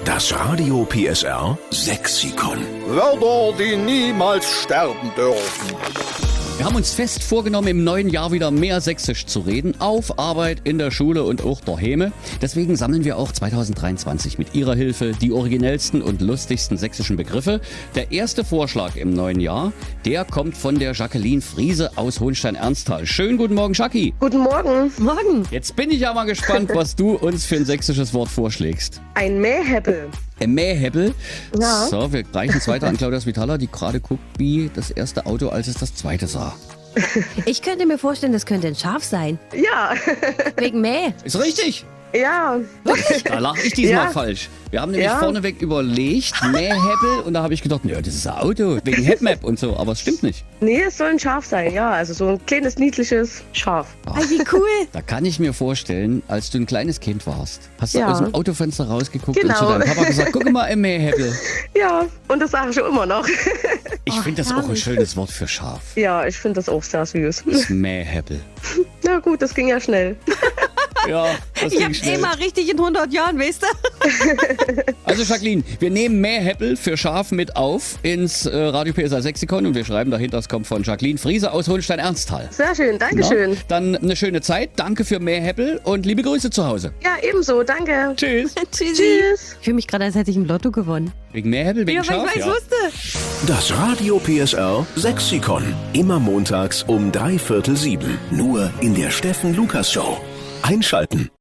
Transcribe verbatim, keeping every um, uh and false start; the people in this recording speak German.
Das Radio P S R Sexikon. Wörter, die niemals sterben dürfen. Wir haben uns fest vorgenommen, im neuen Jahr wieder mehr Sächsisch zu reden, auf Arbeit, in der Schule und auch daheim. Deswegen sammeln wir auch zwanzig dreiundzwanzig mit Ihrer Hilfe die originellsten und lustigsten sächsischen Begriffe. Der erste Vorschlag im neuen Jahr, der kommt von der Jacqueline Friese aus Hohenstein-Ernsthal. Schönen guten Morgen, Jackie. Guten Morgen. Morgen. Jetzt bin ich ja mal gespannt, was du uns für ein sächsisches Wort vorschlägst. Ein Mähheppel. Ein Mähheppel. Ja. So, wir reichen es weiter an Claudia Svitala, die gerade guckt, wie das erste Auto, als es das zweite sah. Ich könnte mir vorstellen, das könnte ein Schaf sein. Ja. Wegen Mäh. Ist richtig. Ja. Da lag ich diesmal Ja. falsch. Wir haben nämlich Ja. vorneweg überlegt, Mähheppel, und da habe ich gedacht, ja, das ist ein Auto, wegen Headmap und so, aber es stimmt nicht. Nee, es soll ein Schaf sein, ja. Also so ein kleines, niedliches Schaf. Ay, wie cool. Da kann ich mir vorstellen, als du ein kleines Kind warst, hast du Ja. aus dem Autofenster rausgeguckt und Genau. zu deinem Papa gesagt, guck mal, ein Mähheppel. Ja, und das sage ich auch immer noch. Ich Oh, finde das auch ein herrlich. schönes Wort für Schaf. Ja, ich finde das auch sehr süß. Das Mähheppel. Na gut, das ging ja schnell. Ja, das Ich ging hab's schnell. eh mal richtig in hundert Jahren, weißt du? Also Jacqueline, wir nehmen Mähheppel für Schaf mit auf ins äh, Radio P S R Sexikon und wir schreiben dahinter, es kommt von Jacqueline Friese aus Hohenstein-Ernsthal. Sehr schön, Dankeschön. Na, dann eine schöne Zeit, danke für Mähheppel und liebe Grüße zu Hause. Ja, ebenso, danke. Tschüss. Tschüssi. Tschüss. Ich fühle mich gerade, als hätte ich im Lotto gewonnen. Wegen Mähheppel, wegen Ja, weil Schaf? ich weiß, wusste. Das Radio P S R Sexikon. Immer montags um drei Viertel sieben. Nur in der Steffen Lukas Show. Einschalten.